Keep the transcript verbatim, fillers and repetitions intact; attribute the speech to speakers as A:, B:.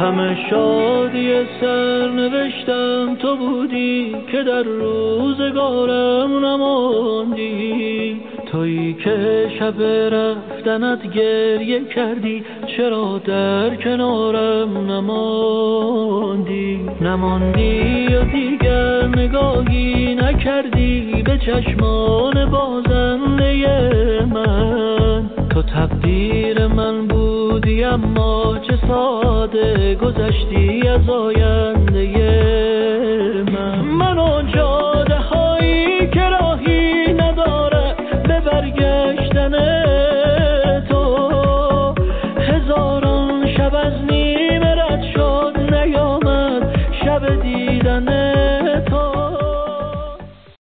A: همه شادی سرنوشتم تو بودی که در روزگارم نماندی، تویی که شب رفتنت گریه کردی، چرا در کنارم نماندی؟ نماندی و دیگر نگاهی نکردی به چشمان بازنده من. تو تقدیر من بودی اما چه ساده گذشتی از آینده من. من و جاده هایی که راهی نداره به برگشتن تو، هزاران شب از نیمه رد شد نیامد شب دیدن